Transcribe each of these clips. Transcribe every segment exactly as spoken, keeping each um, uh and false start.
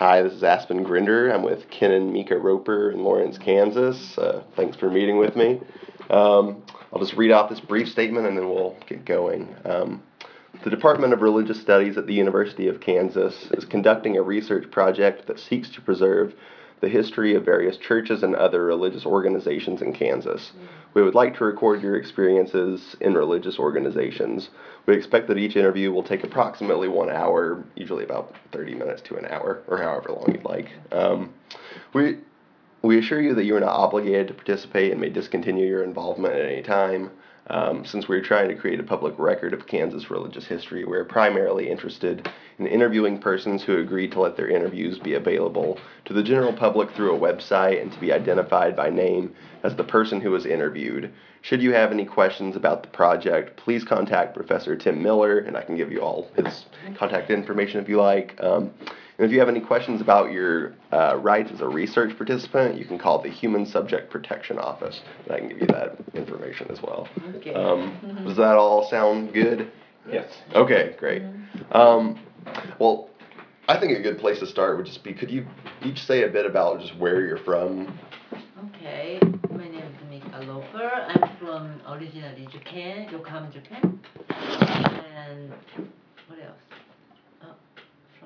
Hi, this is Aspen Grinder. I'm with Ken and Mika Roper in Lawrence, Kansas. Uh, thanks for meeting with me. Um, I'll just read off this brief statement and then we'll get going. Um, the Department of Religious Studies at the University of Kansas is conducting a research project that seeks to preserve the history of various churches and other religious organizations in Kansas. We would like to record your experiences in religious organizations. We expect that each interview will take approximately one hour, usually about thirty minutes to an hour, or however long you'd like. Um, we, we assure you that you are not obligated to participate and may discontinue your involvement at any time. Um, since we're trying to create a public record of Kansas religious history, we're primarily interested in interviewing persons who agree to let their interviews be available to the general public through a website and to be identified by name as the person who was interviewed. Should you have any questions about the project, please contact Professor Tim Miller, and I can give you all his contact information if you like. Um, and if you have any questions about your uh, rights as a research participant, you can call the Human Subject Protection Office, and I can give you that information as well. Okay. Um, does that all sound good? Yes. Okay, great. Um, well, I think a good place to start would just be, could you each say a bit about just where you're from? Okay. My name is Mika Roper. I'm from originally Japan, Yokohama, Japan. And what else? Oh, from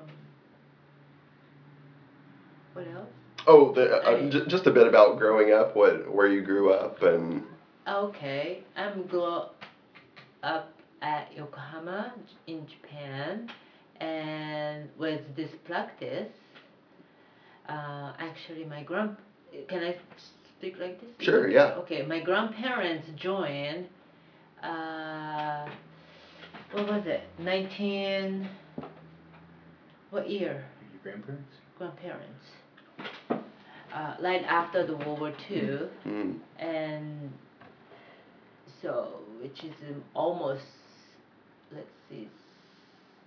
what else? Oh, the, uh, I- j- just a bit about growing up, what where you grew up, and Okay. I'm grew up at Yokohama in Japan, and with this practice, uh, actually my grand. Can I speak like this? sure, yeah. Okay, my grandparents joined. Uh, what was it? Nineteen. What year? Your grandparents? Grandparents. Uh, right after the World War Two, Mm. and so which is um, almost, let's see, s-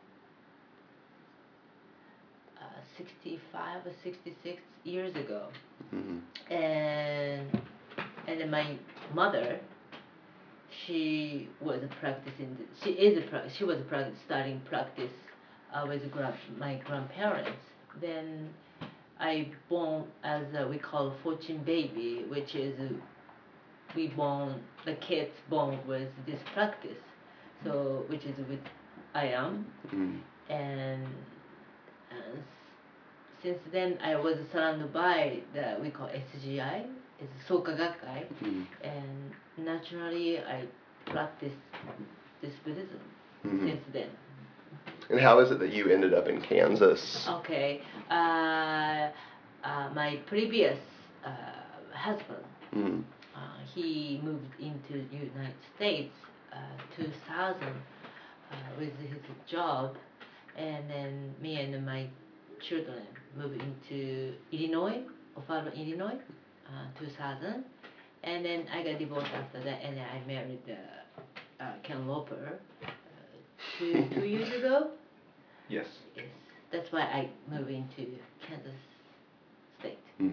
uh, sixty-five or sixty-six years ago, Mhm. and and then my mother, she was practicing. She is a pra- she was practice, starting practice uh, with grand, my grandparents. Then I born as a, we call fortune baby, which is uh, we born the kids born with this practice. So which is with I am, Mm. and, and s- since then I was surrounded by the we call S G I, is Soka Gakkai, Mm. and naturally I practice this Buddhism Mhm. since then. And how is it that you ended up in Kansas? Okay, uh, uh, my previous uh, husband, Mm. uh, he moved into United States uh, two thousand uh, with his job, and then me and my children moved into Illinois, O'Fallon, Illinois, uh, two thousand, and then I got divorced after that, and then I married uh, uh, Ken Roper uh, two two years ago. Yes. Yes, that's why I moved into Kansas State. Mm.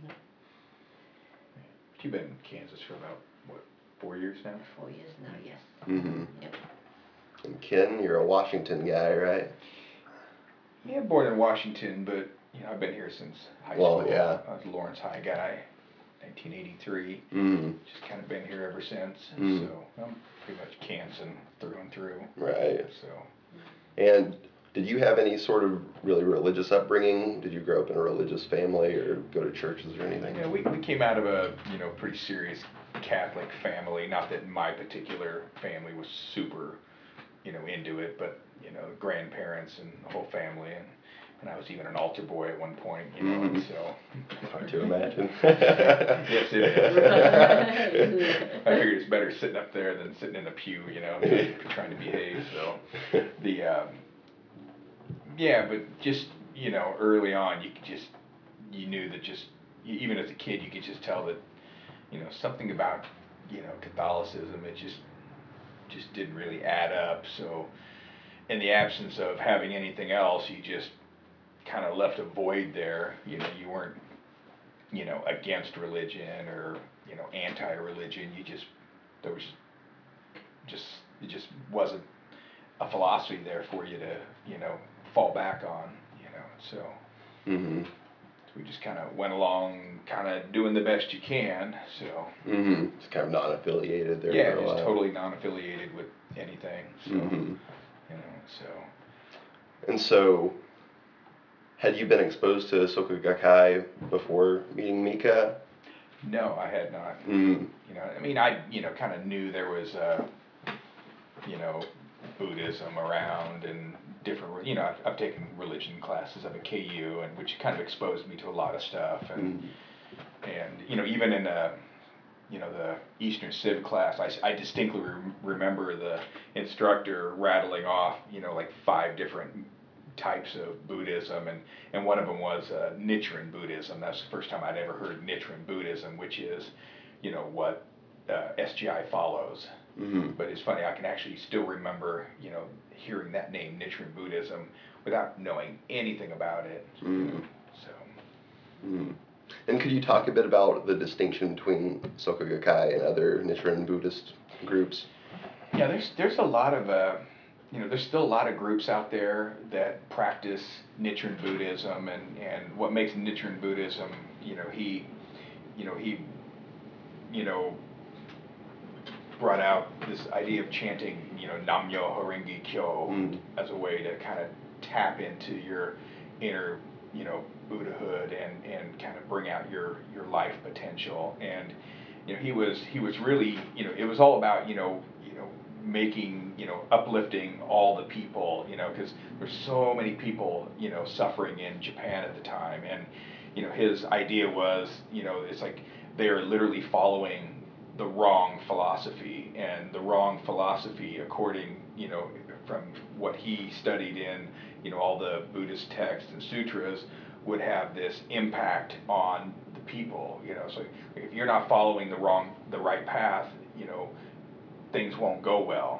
You've been in Kansas for about, what, four years now? Four years now, yes. Mhm. Yep. And Ken, you're a Washington guy, right? Yeah, born in Washington, but, you know, I've been here since high Well, school. yeah. I was a Lawrence High guy, nineteen eighty-three. Mm. Just kind of been here ever since. Mm. So I'm pretty much Kansan through and through. Right. So, And did you have any sort of really religious upbringing? Did you grow up in a religious family or go to churches or anything? you know, we, we came out of a, you know, pretty serious Catholic family. Not that my particular family was super, you know, into it, but, you know, grandparents and the whole family. And, and I was even an altar boy at one point, you know, and Mhm. so. Hard to imagine. Yes, it is. Right. I figured it's better sitting up there than sitting in the pew, you know, trying, trying to behave. So, the um, yeah, but just you know, early on, you could just you knew that just e- even as a kid, you could just tell that you know something about you know Catholicism. It just just didn't really add up. So, in the absence of having anything else, you just kind of left a void there. You know, you weren't you know against religion or you know anti-religion. You just there was just it just wasn't a philosophy there for you to you know fall back on. You know, so Mm-hmm. We just kind of went along, kind of doing the best you can. So. Mm-hmm. It's kind of non-affiliated there Yeah, for a just while. totally non-affiliated with anything. So. Mm-hmm. You know, so. And so, had you been exposed to Soka Gakkai before meeting Mika? No, I had not. Mm-hmm. You know, I mean, I you know kind of knew there was uh, you know, Buddhism around and different. You know, I've, I've taken religion classes up at K U, and which kind of exposed me to a lot of stuff. And Mm-hmm. and you know, even in a you know the Eastern Civ class, I, I distinctly re- remember the instructor rattling off you know like five different types of Buddhism, and, and one of them was uh, Nichiren Buddhism. That's the first time I'd ever heard Nichiren Buddhism, which is, you know, what uh, S G I follows. Mm-hmm. But it's funny, I can actually still remember, you know, hearing that name, Nichiren Buddhism, without knowing anything about it. Mm-hmm. So. Mm-hmm. And could you talk a bit about the distinction between Soka Gakkai and other Nichiren Buddhist groups? Yeah, there's there's a lot of uh, you know, there's still a lot of groups out there that practice Nichiren Buddhism, and, and what makes Nichiren Buddhism, you know, he, you know, he, you know, brought out this idea of chanting, you know, Nam-myoho Renge Kyo Mm. as a way to kind of tap into your inner, you know, Buddhahood and, and kind of bring out your, your life potential. And, you know, he was he was really, you know, it was all about, you know, you know, making, you know, uplifting all the people, you know, because there's so many people, you know, suffering in Japan at the time. And, you know, his idea was, you know, it's like they're literally following the wrong philosophy, and the wrong philosophy, according, you know, from what he studied in, you know, all the Buddhist texts and sutras, would have this impact on the people, you know. So if you're not following the wrong, the right path, you know, things won't go well.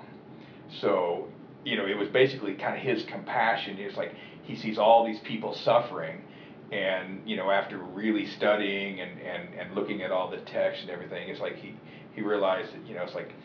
So, you know, it was basically kind of his compassion. It's like he sees all these people suffering, and, you know, after really studying and, and, and looking at all the text and everything, it's like he, he realized that, you know, it's like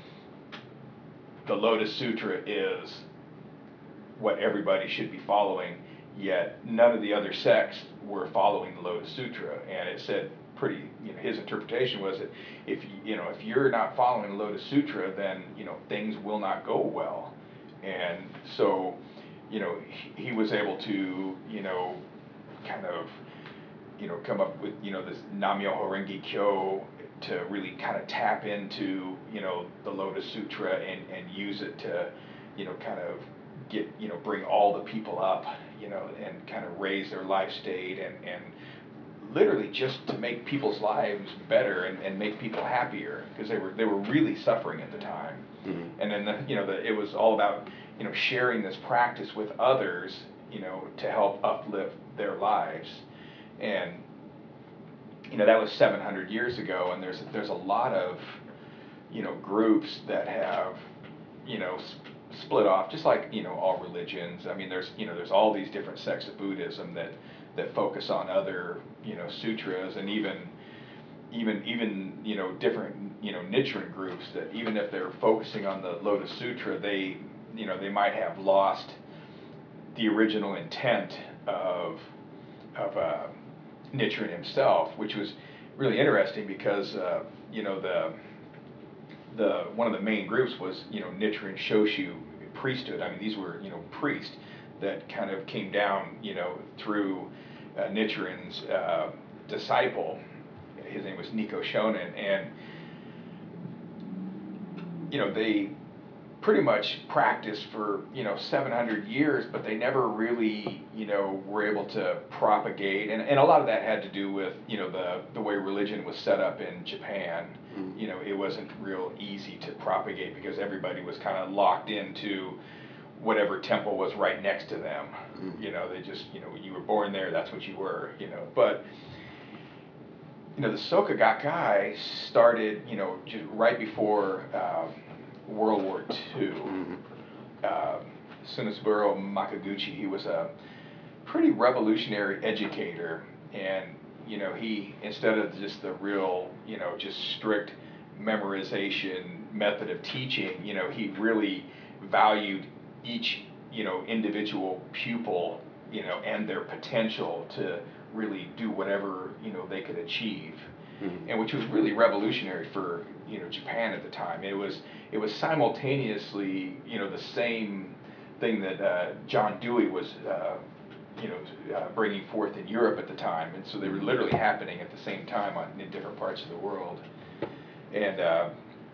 the Lotus Sutra is what everybody should be following, yet none of the other sects were following the Lotus Sutra. And it said pretty, you know, his interpretation was that if, you know, if you're not following the Lotus Sutra, then, you know, things will not go well. And so, you know, he, he was able to, you know, kind of, you know, come up with, you know, this Nam-myoho Renge Kyo to really kind of tap into, you know, the Lotus Sutra and, and use it to, you know, kind of get, you know, bring all the people up, you know, and kind of raise their life state, and, and literally just to make people's lives better and, and make people happier, because they were they were really suffering at the time. Mm-hmm. And then the, you know the, it was all about, you know, sharing this practice with others, you know, to help uplift their lives. And, you know, that was seven hundred years ago, and there's there's a lot of, you know, groups that have, you know, sp- split off, just like, you know, all religions. I mean, there's, you know, there's all these different sects of Buddhism that that focus on other, you know, sutras, and even even even you know, different, you know, Nichiren groups that even if they're focusing on the Lotus Sutra, they, you know, they might have lost the original intent of of uh, Nichiren himself, which was really interesting because uh, you know, the the one of the main groups was, you know, Nichiren Shoshu priesthood. I mean, these were, you know, priests that kind of came down, you know, through uh, Nichiren's uh, disciple. His name was Nikko Shonin, and, you know, they pretty much practiced for, you know, seven hundred years, but they never really, you know, were able to propagate. And, and a lot of that had to do with, you know, the, the way religion was set up in Japan. Mm-hmm. You know, it wasn't real easy to propagate because everybody was kind of locked into whatever temple was right next to them. Mm-hmm. You know, they just, you know, you were born there, that's what you were, you know. But, you know, the Soka Gakkai started, you know, just right before um, World War Two. Mm-hmm. Uh, Sunetsuburo Makaguchi, he was a pretty revolutionary educator, and, you know, he, instead of just the real, you know, just strict memorization method of teaching, you know, he really valued each, you know, individual pupil, you know, and their potential to really do whatever, you know, they could achieve. Mm-hmm. And which was really revolutionary for, you know, Japan at the time. It was it was simultaneously, you know, the same thing that uh, John Dewey was, uh, you know, uh, bringing forth in Europe at the time, and so they were literally happening at the same time on, in different parts of the world. And uh,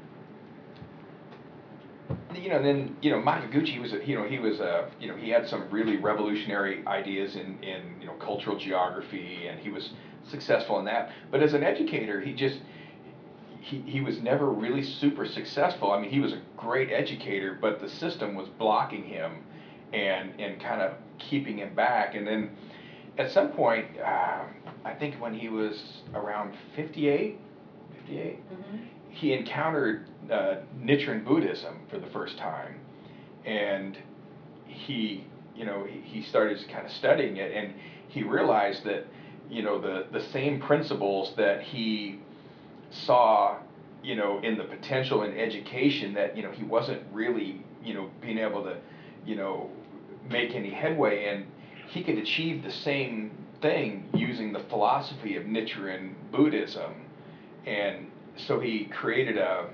you know, then you know, Makaguchi was, a, you know, he was, a, you know, he had some really revolutionary ideas in in you know cultural geography, and he was successful in that. But as an educator, he just he, he was never really super successful. I mean, he was a great educator, but the system was blocking him and and kind of keeping him back. And then at some point, uh, I think when he was around fifty-eight, fifty-eight, mm-hmm. he encountered uh, Nichiren Buddhism for the first time, and he you know he, he started kind of studying it, and he realized that you know the the same principles that he saw you know in the potential in education, that you know he wasn't really you know being able to you know make any headway in, he could achieve the same thing using the philosophy of Nichiren Buddhism. And so he created a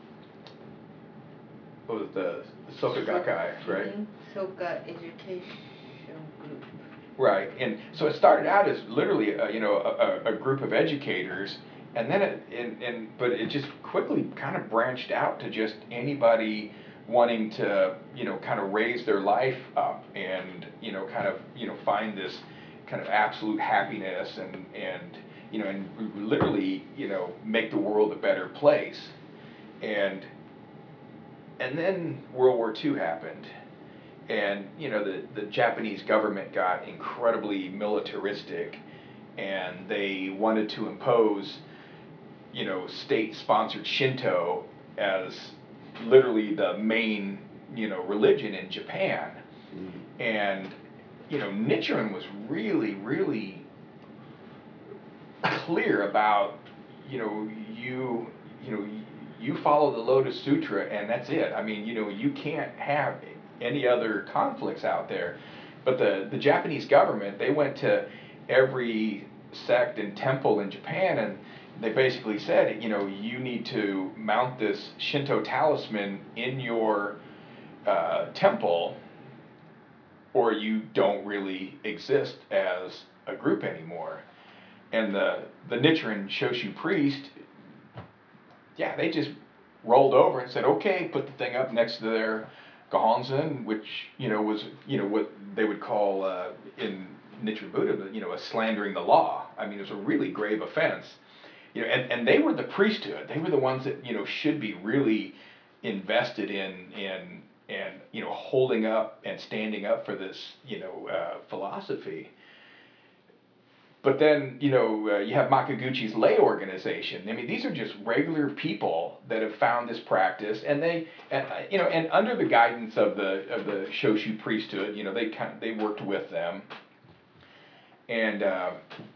what was the, the Soka Gakkai, right? Soka Education Group. Right, and so it started out as literally a, you know a, a group of educators, and then it and, and but it just quickly kind of branched out to just anybody wanting to you know kind of raise their life up and you know kind of you know find this kind of absolute happiness and and you know and literally you know make the world a better place. And and then World War Two happened. And you know the, the Japanese government got incredibly militaristic, and they wanted to impose, you know, state-sponsored Shinto as literally the main, you know, religion in Japan. Mm-hmm. And you know Nichiren was really, really clear about, you know, you, you know, you follow the Lotus Sutra, and that's it. I mean, you know, you can't have any other conflicts out there. But the, the Japanese government, they went to every sect and temple in Japan, and they basically said, you know, you need to mount this Shinto talisman in your uh, temple, or you don't really exist as a group anymore. And the, the Nichiren Shoshu priest, yeah, they just rolled over and said, okay, put the thing up next to their Gohonzon, which you know was you know what they would call uh, in Nichiren Buddhism, you know, a slandering the law. I mean, it was a really grave offense, you know, and, and they were the priesthood. They were the ones that you know should be really invested in in and you know holding up and standing up for this you know uh, philosophy. But then, you know, uh, you have Makaguchi's lay organization. I mean, these are just regular people that have found this practice, and they, and, uh, you know, and under the guidance of the of the Shoshu priesthood, you know, they kind of, they worked with them, and uh,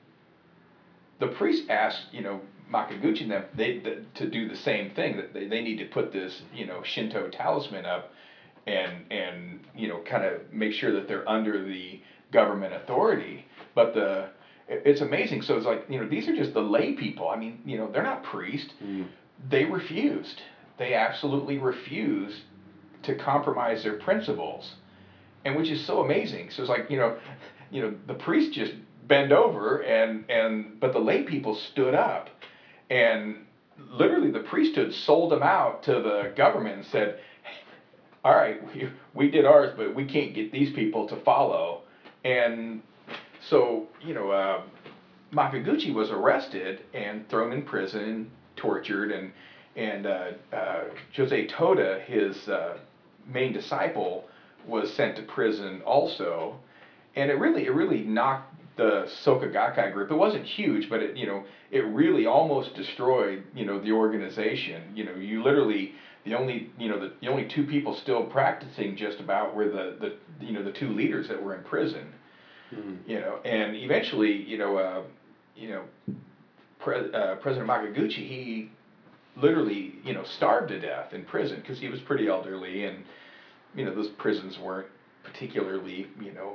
the priest asked, you know, Makaguchi and them they the, to do the same thing, that they, they need to put this, you know, Shinto talisman up, and and you know, kind of make sure that they're under the government authority, but the it's amazing. So it's like, you know, these are just the lay people. I mean, you know, they're not priests. Mm. They refused. They absolutely refused to compromise their principles, and which is so amazing. So it's like, you know, you know, the priests just bend over, and and but the lay people stood up, and literally the priesthood sold them out to the government and said, all right, we, we did ours, but we can't get these people to follow. And so, you know, uh, Makaguchi was arrested and thrown in prison, tortured, and and uh, uh, Jose Toda, his uh, main disciple, was sent to prison also. And it really, it really knocked the Soka Gakkai group. It wasn't huge, but it, you know, it really almost destroyed, you know, the organization. You know, you literally, the only, you know, the, the only two people still practicing just about were the, the, you know, the two leaders that were in prison. You know, and eventually, you know, uh, you know, Pre- uh, President Makaguchi, he literally, you know, starved to death in prison because he was pretty elderly, and you know, those prisons weren't particularly, you know,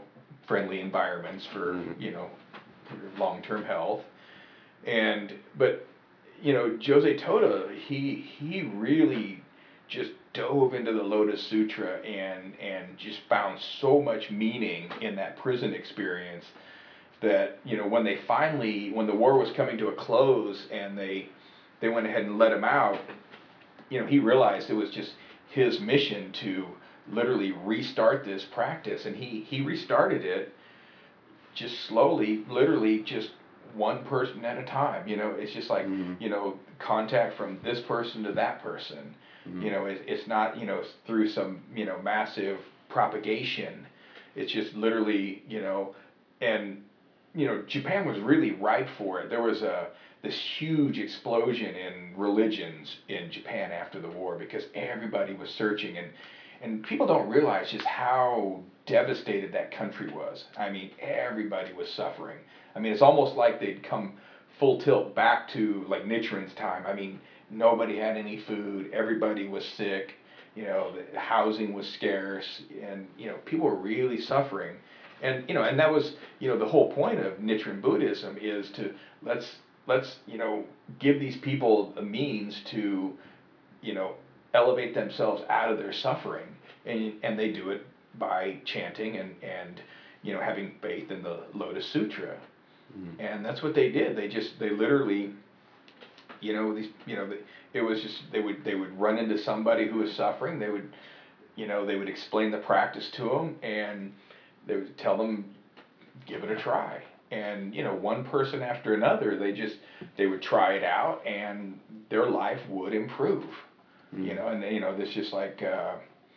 friendly environments for, Mm-hmm. you know, for long-term health. And, but, you know, Jose Tota, he, he really just dove into the Lotus Sutra and, and just found so much meaning in that prison experience that, you know, when they finally, when the war was coming to a close and they, they went ahead and let him out, you know, he realized it was just his mission to literally restart this practice. And he, he restarted it just slowly, literally just one person at a time. You know, it's just like, Mm-hmm. you know, contact from this person to that person. Mm-hmm. You know, it, it's not, you know, through some, you know, massive propagation. It's just literally, you know, and, you know, Japan was really ripe for it. There was a, this huge explosion in religions in Japan after the war because everybody was searching, and and people don't realize just how devastated that country was. I mean, everybody was suffering. I mean, it's almost like they'd come full tilt back to like Nichiren's time. I mean, nobody had any food, everybody was sick, you know, the housing was scarce, and you know, people were really suffering. And you know, and that was, you know, the whole point of Nichiren Buddhism is to let's let's, you know, give these people the means to, you know, elevate themselves out of their suffering. And and they do it by chanting and, and you know, having faith in the Lotus Sutra. Mm-hmm. And that's what they did. They just they literally, you know, these you know, it was just they would they would run into somebody who was suffering. They would, you know, they would explain the practice to them, and they would tell them, give it a try. And you know, one person after another, they just they would try it out, and their life would improve. Mm-hmm. You know, and they, you know, this just like. Uh,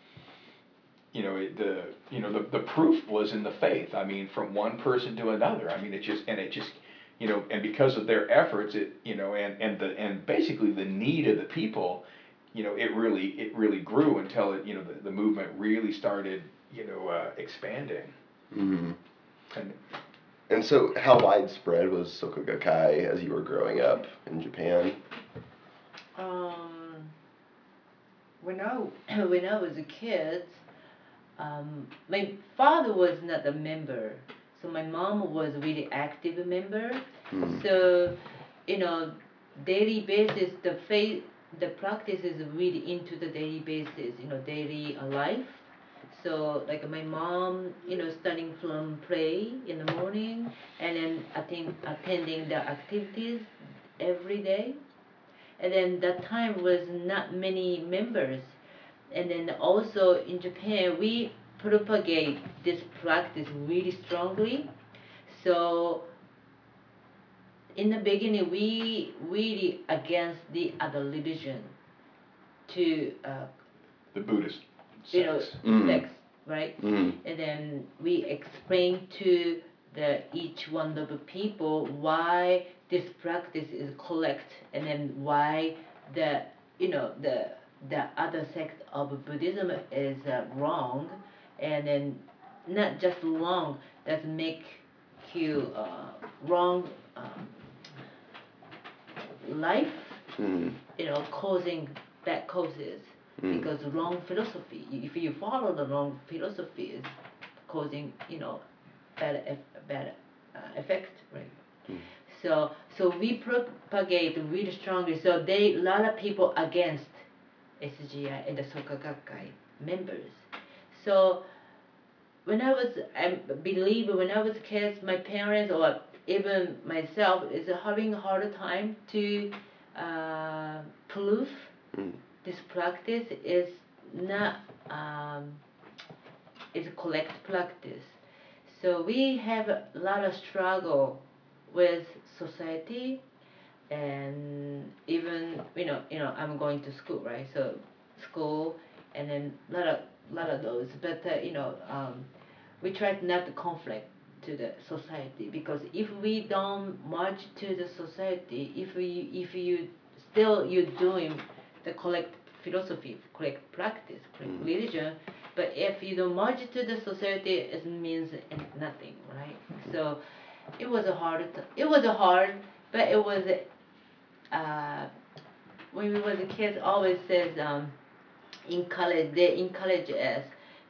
you know, it, the you know the, the proof was in the faith. I mean, from one person to another. I mean, it just and it just, you know, and because of their efforts, it you know, and and the and basically the need of the people, you know, it really it really grew until it you know the, the movement really started you know uh, expanding. Mm-hmm. And And so, how widespread was Soka Gakkai as you were growing up in Japan? Um, when I when I was a kid, um, my father was not a member, so my mom was a really active member. Mm. So, you know, daily basis, the faith, the practice is really into the daily basis, you know, daily uh, life. So like my mom, you know, starting from pray in the morning and then attend, attending the activities every day. And then that time was not many members. And then also in Japan, we propagate this practice really strongly. So in the beginning, we really against the other religion to uh, the Buddhist you know sects. Mm. sects, right? Mm. And then we explain to the each one of the people why this practice is correct, and then why the you know the the other sect of Buddhism is uh, wrong, and then not just wrong, that make you uh, wrong um, life, Mm. you know, causing bad causes. Mm. Because wrong philosophy, if you follow the wrong philosophy, is causing you know bad eff- bad uh, effect, right? Mm. So so we propagate really strongly. So they a lot of people against S G I and the Soka Gakkai members. So when I was I believe when I was kids, my parents or even myself is having a hard time to uh, prove Mm. this practice is not um, is correct practice. So we have a lot of struggle with society, and even you know you know I'm going to school, right? So school and then a lot of lot of those, but uh, you know um, we try not to conflict to the society, because if we don't merge to the society, if we if you still you're doing the correct philosophy, correct practice, correct Mm. religion, but if you don't merge to the society, it means nothing, right? So it was a hard t- it was a hard, but it was uh, when we was kids always says um, in college they encourage us,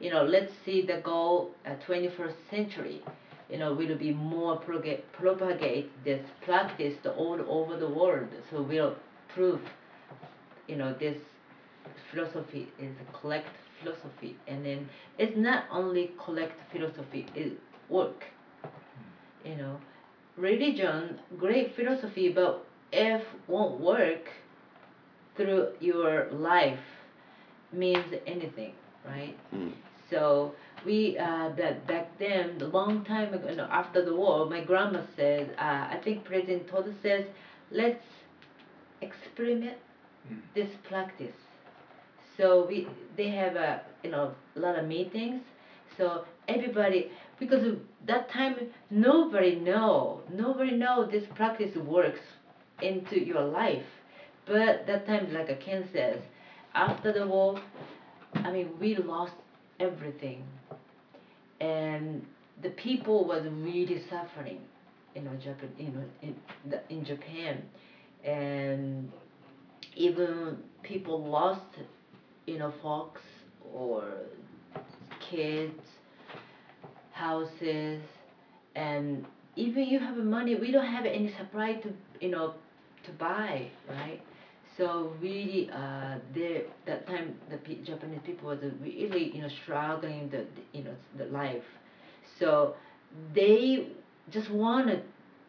you know, let's see the goal at twenty-first century, you know, will be more proga- propagate this practice all over the world. So we'll prove, you know, this philosophy is a collect philosophy, and then it's not only collect philosophy, it work, you know. Religion, great philosophy, but if won't work through your life means anything, right? Mm. So we uh, that back then, a long time ago, you know, after the war, my grandma said, uh, I think President Todd says, let's experiment Mm. this practice. So we they have a you know a lot of meetings. So everybody, because of that time nobody know nobody know this practice works into your life. But that time, like a Ken says, after the war, I mean we lost everything, and the people was really suffering, you know, Japan, you know, in the, in Japan, and even people lost, you know, folks or kids, houses, and even you have money, we don't have any supply to, you know, to buy, right? So really, uh, there that time the P- Japanese people was really, you know, struggling the, the you know the life, so they just want to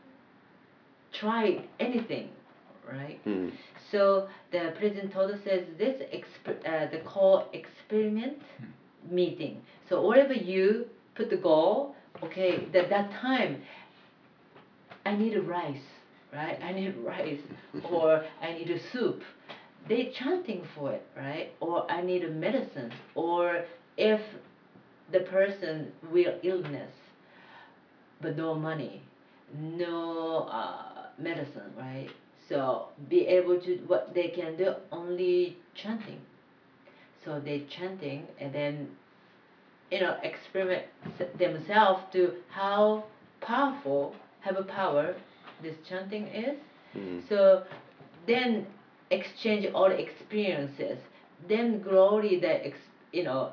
try anything, right? Mm. So the president told us says this exp- uh, the call experiment meeting. So whatever you put the goal, okay, that that time I need a rice, right? I need rice, or I need a soup. They chanting for it, right? Or I need a medicine, or if the person will illness, but no money, no uh, medicine, right? So be able to what they can do only chanting. So they chanting and then you know experiment s- themselves to how powerful have a power this chanting is. Mm. So then exchange all experiences. Then glory that ex, you know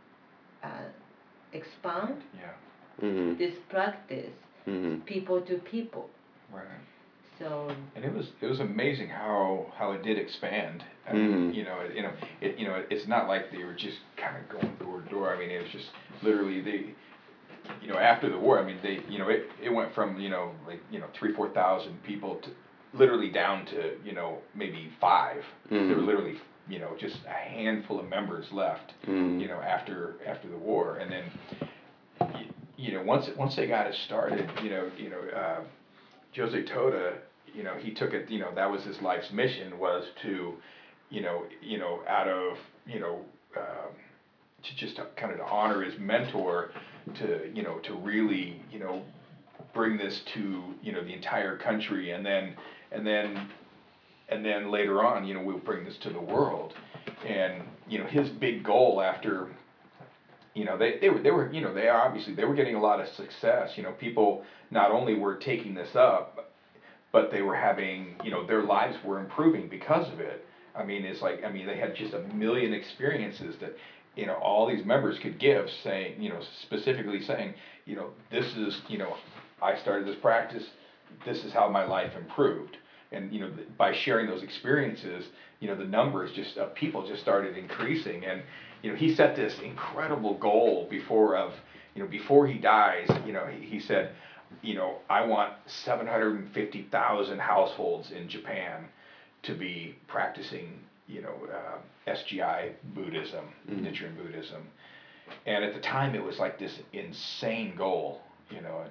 uh, expand Yeah. Mm. this practice Mm. people to people. Right. So And it was it was amazing how how it did expand. I mean, Mhm. you know, it, you know, it you know, it's not like they were just kind of going door to door. I mean, it was just literally they, you know, after the war. I mean, they, you know, it it went from you know like you know three four thousand people to literally down to you know maybe five. There were Mhm. literally you know just a handful of members left. Mhm. You know, after after the war, and then you, you know once once they got it started, you know, you know. Uh, Jose Toda, you know, he took it, you know, that was his life's mission was to, you know, you know, out of, you know, um, to just to kind of to honor his mentor, to, you know, to really, you know, bring this to, you know, the entire country, and then, and then, and then later on, you know, we'll bring this to the world, and you know, his big goal after. You know, they, they were they were you know they are obviously they were getting a lot of success. You know, people not only were taking this up, but they were having, you know, their lives were improving because of it. I mean, it's like, I mean, they had just a million experiences that, you know, all these members could give, saying, you know, specifically saying, you know, this is, you know, I started this practice, this is how my life improved. And, you know, by sharing those experiences, you know, the numbers just of people just started increasing. And, you know, he set this incredible goal before of, you know, before he dies, you know, he, he said, you know, I want seven hundred fifty thousand households in Japan to be practicing, you know, uh, S G I Buddhism, Mm. Nichiren Buddhism. And at the time, it was like this insane goal, you know.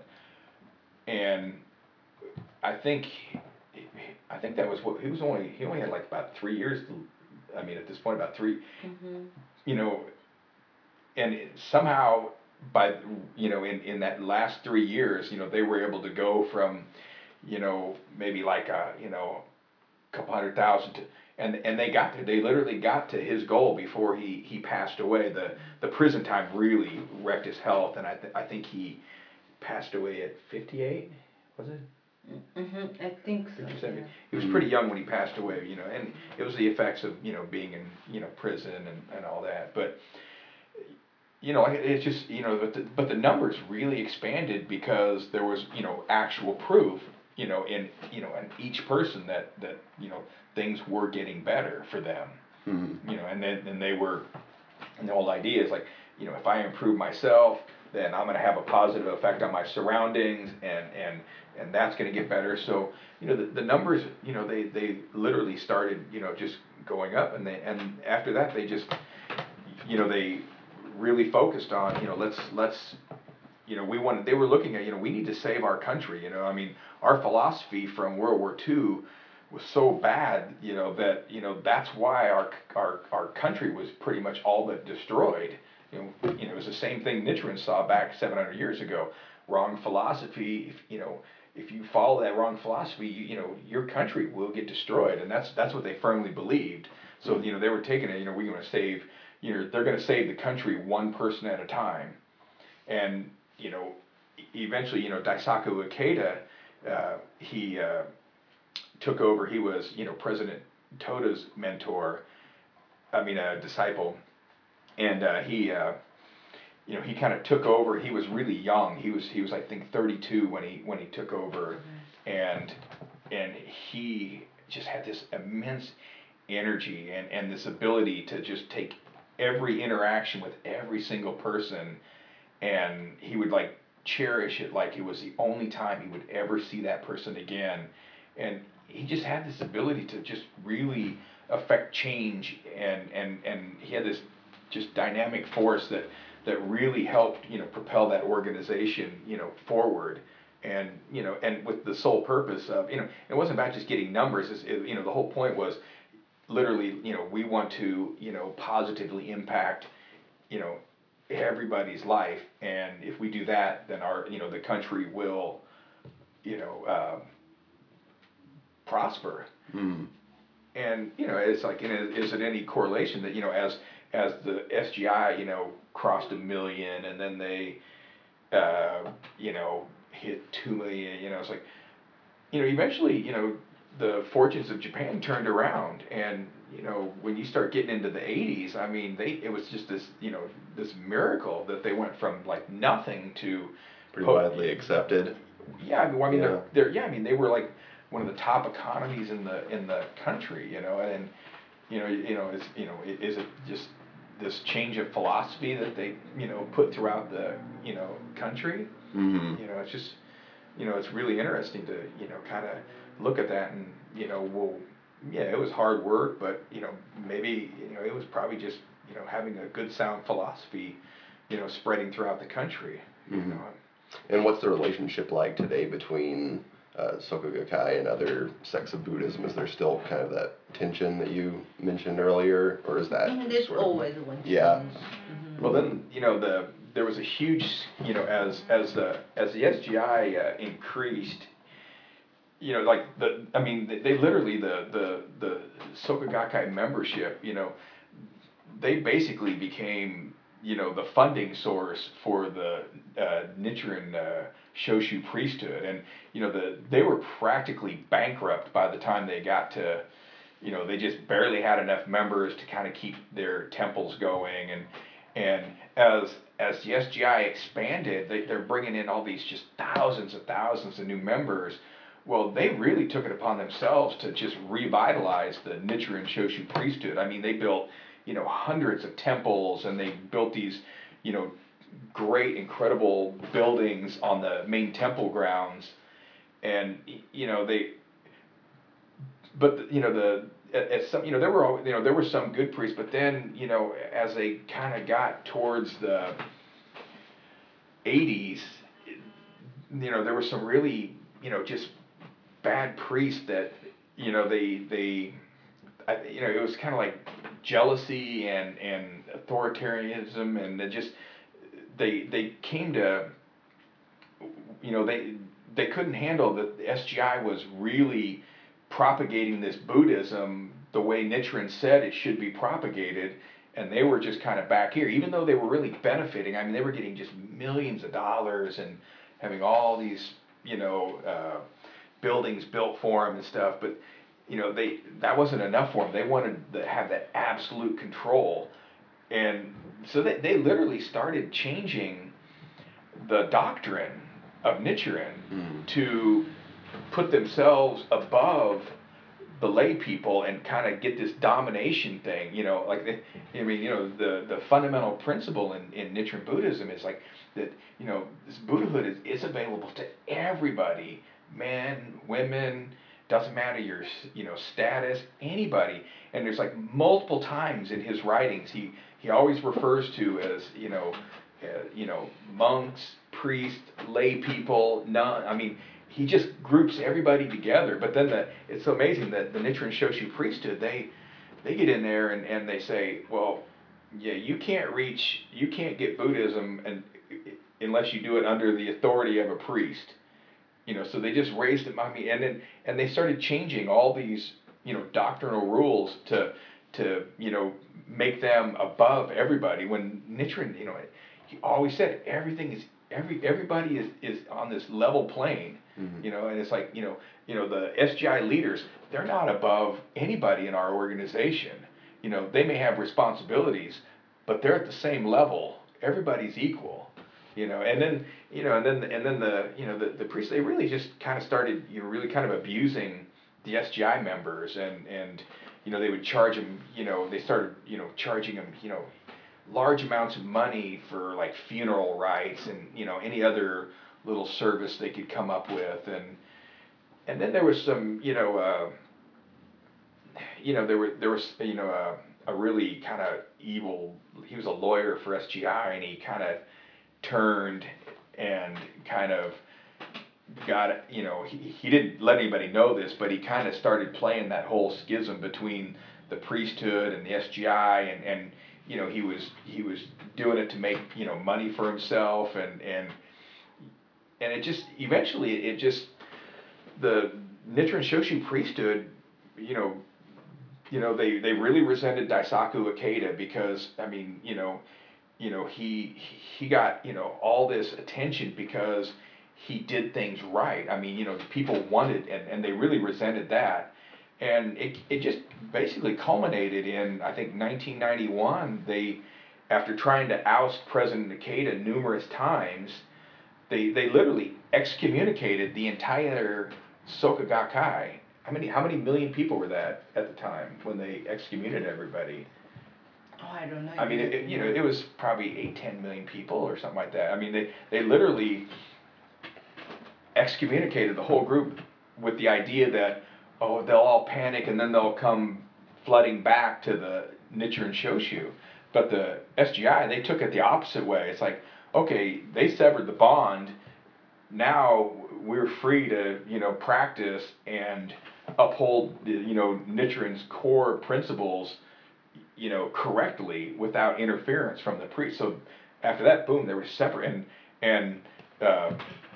And I think, I think that was what he was only. He only had like about three years. To, I mean, at this point, about three. mm-hmm. You know, and it, somehow by you know in, in that last three years, you know, they were able to go from, you know, maybe like a you know, couple hundred thousand to, and and they got there. They literally got to his goal before he he passed away. The the prison time really wrecked his health, and I th- I think he passed away at fifty-eight. Was it? Mm-hmm. I think so. fifty-seven. Yeah. He was pretty young when he passed away, you know, and it was the effects of you know being in you know prison and, and all that. But you know, it- it's just, you know, but the, but the numbers really expanded because there was, you know, actual proof, you know, in, you know, in each person that, that, you know, things were getting better for them. Mm-hmm. You know, and then, and they were, and the whole idea is like, you know, if I improve myself, then I'm gonna have a positive effect on my surroundings, and, and, and that's gonna get better. So, you know, the, the numbers, you know, they, they literally started, you know, just going up, and they, and after that, they just, you know, they really focused on, you know, let's, let's, you know, we wanted, they were looking at, you know, we need to save our country, you know, I mean, our philosophy from World War Two was so bad, you know, that, you know, that's why our, our, our country was pretty much all but destroyed. You know, you know, it was the same thing Nichiren saw back seven hundred years ago. Wrong philosophy, if, you know, if you follow that wrong philosophy, you, you know, your country will get destroyed, and that's, that's what they firmly believed. So, you know, they were taking it, you know, we're gonna save, you know, they're gonna save the country one person at a time. And, you know, e- eventually, you know, Daisaku Ikeda, uh, he, uh, took over. He was, you know, President Toda's mentor, I mean, a disciple, and uh, he, uh, you know, he kind of took over. He was really young. He was, he was, I think, thirty-two when he when he took over, and and he just had this immense energy and and this ability to just take every interaction with every single person, and he would like cherish it like it was the only time he would ever see that person again, and he just had this ability to just really affect change, and and and he had this just dynamic force that that really helped, you know, propel that organization, you know, forward, and you know, and with the sole purpose of, you know, it wasn't about just getting numbers. It's, it, you know, the whole point was literally, you know, we want to, you know, positively impact, you know, everybody's life, and if we do that, then our, you know, the country will, you know, uh, prosper. Mm-hmm. And you know, it's like, you know, is it any correlation that, you know, as as the S G I, you know, crossed a million, and then they, uh, you know, hit two million, you know, it's like, you know, eventually, you know, the fortunes of Japan turned around, and you know, when you start getting into the eighties, I mean, they, it was just this, you know, this miracle that they went from like nothing to Pretty po- widely accepted. Yeah, I mean, well, I mean, Yeah. they're, they're, yeah, I mean, they were like one of the top economies in the in the country, you know, and you know, you know, is, you know, i- is it just this change of philosophy that they, you know, put throughout the, you know, country? Mm-hmm. You know, it's just, you know, it's really interesting to, you know, kind of look at that, and you know, well, yeah, it was hard work, but you know, maybe, you know, it was probably just, you know, having a good sound philosophy, you know, spreading throughout the country, you Mhm. know. And what's the relationship like today between uh, Soka Gakkai and other sects of Buddhism? Is there still kind of that tension that you mentioned earlier, or is that And there's sort of, always one yeah. change. Mhm. Well, then, you know, the there was a huge, you know, as as the as the S G I uh, increased, you know, like the, I mean, they, they literally, the the the Soka Gakkai membership, you know, they basically became, you know, the funding source for the uh, Nichiren uh, Shoshu priesthood, and you know, the they were practically bankrupt by the time they got to, you know, they just barely had enough members to kind of keep their temples going, and and as as the S G I expanded, they, they're bringing in all these just thousands and thousands of new members. Well, they really took it upon themselves to just revitalize the Nichiren Shoshu priesthood. I mean, they built, you know, hundreds of temples, and they built these, you know, great, incredible buildings on the main temple grounds, and you know, they, but you know, the at, at some, you know, there were al- you know, there were some good priests, but then, you know, as they kind of got towards the eighties, you know, there were some really, you know, just bad priests that, you know, they they I, you know, it was kind of like jealousy and and authoritarianism, and they just they they came to, you know, they they couldn't handle that the S G I was really propagating this Buddhism the way Nichiren said it should be propagated, and they were just kind of back here, even though they were really benefiting. I mean, they were getting just millions of dollars and having all these, you know, uh, buildings built for them and stuff, but you know, they, that wasn't enough for them. They wanted to have that absolute control, and so they, they literally started changing the doctrine of Nichiren Mm. to put themselves above the lay people and kind of get this domination thing, you know, like the, I mean, you know, the, the fundamental principle in, in Nichiren Buddhism is like that, you know, this Buddhahood is, is available to everybody, men, women, doesn't matter your, you know, status, anybody. And there's like multiple times in his writings, he, he always refers to as, you know, uh, you know, monks, priests, lay people, nun, I mean, he just groups everybody together. But then the it's so amazing that the Nichiren Shoshu priesthood, they they get in there and, and they say, well, yeah, you can't reach, you can't get Buddhism and unless you do it under the authority of a priest. You know, so they just raised them. I mean, and then and they started changing all these, you know, doctrinal rules to to you know make them above everybody. When Nichiren, you know, he always said everything is every everybody is is on this level plane. Mm-hmm. You know, and it's like, you know, you know, the S G I leaders, they're not above anybody in our organization. You know, they may have responsibilities, but they're at the same level. Everybody's equal. You know, and then you know, and then and then the you know the, the priests, they really just kind of started, you know, really kind of abusing the S G I members, and and you know they would charge them, you know, they started, you know, charging them, you know, large amounts of money for like funeral rites and, you know, any other little service they could come up with. And and then there was some, you know, uh, you know, there were there was, you know, uh, a really kind of evil, he was a lawyer for S G I, and he kind of turned and kind of got, you know, he, he didn't let anybody know this, but he kind of started playing that whole schism between the priesthood and the S G I, and, and you know, he was he was doing it to make, you know, money for himself, and and and it just eventually it just the Nichiren Shoshu priesthood, you know, you know they, they really resented Daisaku Ikeda because, I mean, you know, you know he he got, you know, all this attention because he did things right. I mean, you know, people wanted, and, and they really resented that. And it it just basically culminated in, I think, nineteen ninety-one. They, after trying to oust President Ikeda numerous times, they they literally excommunicated the entire Soka Gakkai. How many how many million people were that at the time when they excommunicated everybody? Oh, I don't know. I mean, it, it, you know, it was probably eight, ten million people or something like that. I mean, they, they literally excommunicated the whole group with the idea that, oh, they'll all panic and then they'll come flooding back to the Nichiren Shoshu. But the S G I, they took it the opposite way. It's like, okay, they severed the bond. Now we're free to, you know, practice and uphold, you know, Nichiren's core principles, you know, correctly without interference from the priest. So after that, boom, they were separate, and and uh,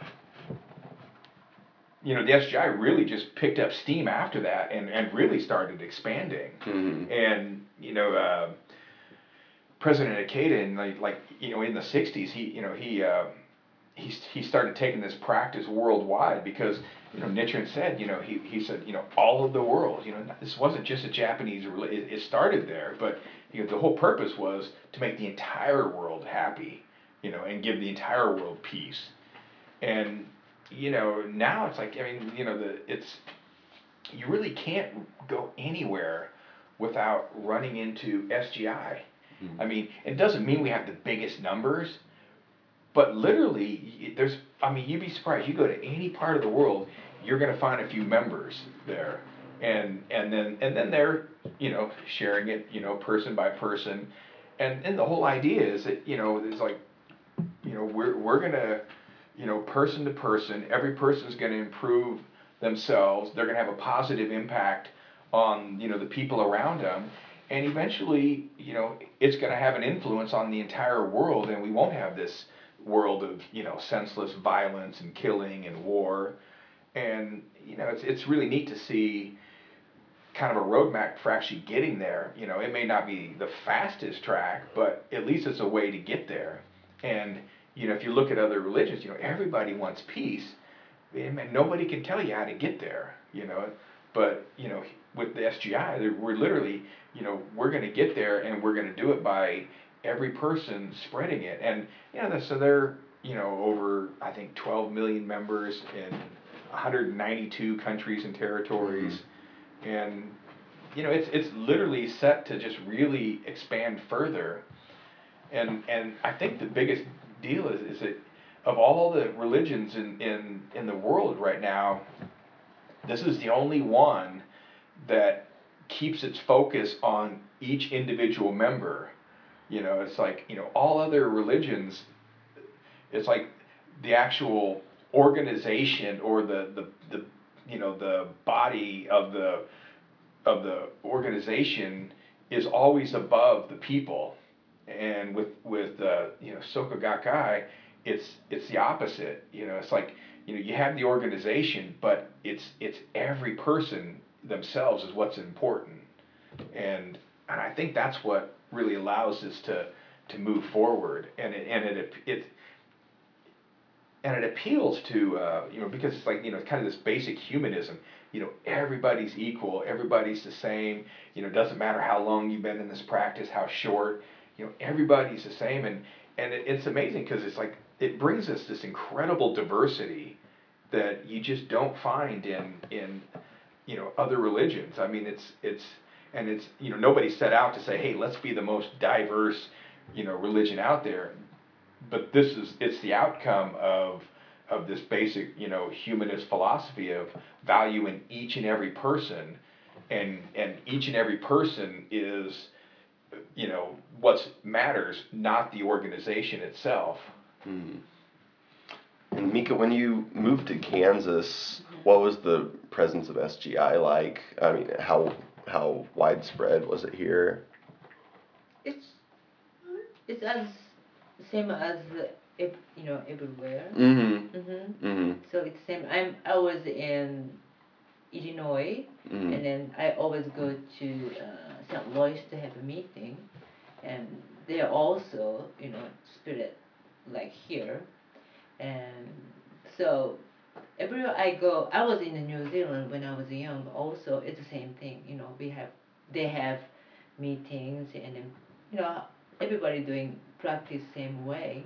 you know, the S G I really just picked up steam after that, and and really started expanding. Mm-hmm. And you know, uh, President Ikeda, in like, like you know, in the sixties, he you know he. Uh, he, he started taking this practice worldwide because, you know, Nichiren said, you know, he, he said, you know, all of the world, you know, this wasn't just a Japanese, it, it started there, but, you know, the whole purpose was to make the entire world happy, you know, and give the entire world peace. And, you know, now it's like, I mean, you know, the it's, you really can't go anywhere without running into S G I. Mm-hmm. I mean, it doesn't mean we have the biggest numbers, but literally, there's, I mean, you'd be surprised. You go to any part of the world, you're going to find a few members there. And and then and then they're, you know, sharing it, you know, person by person. And and the whole idea is that, you know, it's like, you know, we're we're going to, you know, person to person, every person's going to improve themselves. They're going to have a positive impact on, you know, the people around them. And eventually, you know, it's going to have an influence on the entire world, and we won't have this world of, you know, senseless violence and killing and war. And, you know, it's it's really neat to see kind of a roadmap for actually getting there. You know, it may not be the fastest track, but at least it's a way to get there. And, you know, if you look at other religions, you know, everybody wants peace, and nobody can tell you how to get there, you know. But, you know, with the S G I, we're literally, you know, we're going to get there, and we're going to do it by every person spreading it. And you know, so they're, you know, over I think twelve million members in one hundred ninety-two countries and territories, mm-hmm. and you know, it's it's literally set to just really expand further. And and I think the biggest deal is is that of all the religions in, in, in the world right now, this is the only one that keeps its focus on each individual member. You know, it's like, you know, all other religions, it's like the actual organization or the, the, the you know, the body of the of the organization is always above the people. And with with uh, you know, Soka Gakkai, it's it's the opposite. You know, it's like, you know, you have the organization, but it's it's every person themselves is what's important. And and I think that's what really allows us to to move forward. And it and it it and it appeals to uh, you know, because it's like, you know, kind of this basic humanism. You know, everybody's equal, everybody's the same. You know, it doesn't matter how long you've been in this practice, how short. You know, everybody's the same, and and it, it's amazing because it's like it brings us this incredible diversity that you just don't find in in you know, other religions. I mean, it's it's and it's, you know, nobody set out to say, hey, let's be the most diverse, you know, religion out there, but this is it's the outcome of of this basic, you know, humanist philosophy of valuing each and every person, and and each and every person is, you know, what matters, not the organization itself. Hmm. And Mika, when you moved to Kansas, what was the presence of S G I like? I mean, how how widespread was it here? It's it's as same as uh, ev- you know, everywhere. Mm-hmm. Mm-hmm. Mm-hmm. So it's same. I'm I was in Illinois, Mm-hmm. and then I always go to uh, Saint Louis to have a meeting, and they are also, you know, spirit like here, and so everywhere I go, I was in New Zealand when I was young. Also, it's the same thing. You know, we have they have meetings, and then, you know, everybody doing practice same way.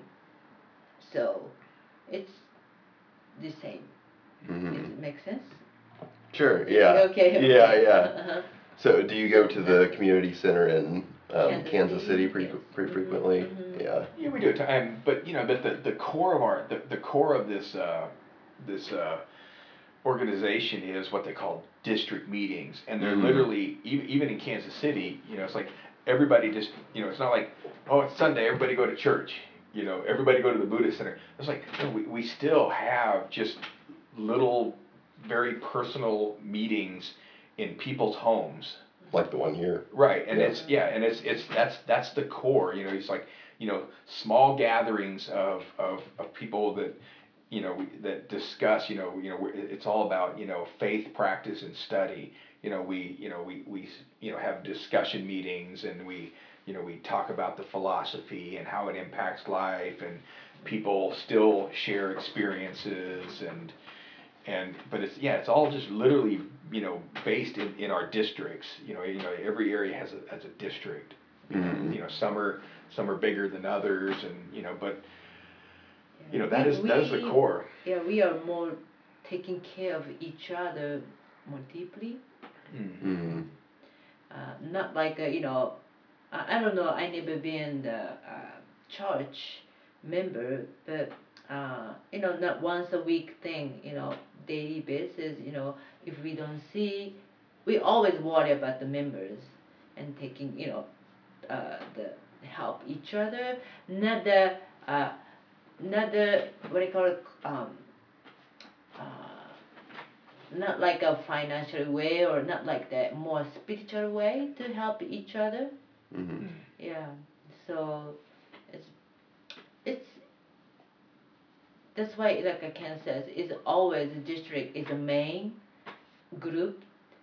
So it's the same. Mm-hmm. Does it make sense? Sure. Yeah. Okay. Okay. Yeah. Yeah. Uh-huh. So, do you go to the community center in um, Kansas Kansas City City, pretty yes. pretty Mhm, frequently? mhm. Yeah. Yeah, we do it. Um, but you know, but the, the core of our the, the core of this uh, this uh, organization is what they call district meetings, and they're Mhm. literally even even in Kansas City. You know, it's like everybody just, you know, it's not like, oh, it's Sunday, everybody go to church. You know, everybody go to the Buddhist center. It's like, no, we we still have just little, very personal meetings in people's homes. Like the one here. Right, and Yeah. it's yeah, and it's it's that's that's the core. You know, it's like, you know, small gatherings of of, of people that, you know, we, that discuss. You know, you know, it's all about, you know, faith, practice, and study. You know, we you know we we you know have discussion meetings, and we you know we talk about the philosophy and how it impacts life, and people still share experiences, and and but it's yeah, it's all just literally, you know, based in, in our districts. You know, you know, every area has a has a district. You know, Mhm. you know, some are some are bigger than others, and you know, but you know, Yeah. that We- is that is the we- core. Yeah, we are more taking care of each other more deeply. Mm-hmm. Uh, not like a, you know, I, I don't know. I never been the uh, church member, but uh, you know, not once a week thing. You know, daily basis. You know, if we don't see, we always worry about the members and taking, you know, uh, the help each other. Not the uh, not the what do you call it? Um, uh, not like a financial way, or not like that, more spiritual way to help each other. Mm-hmm. Yeah, so it's it's that's why, like a Ken says, is always district is a main group,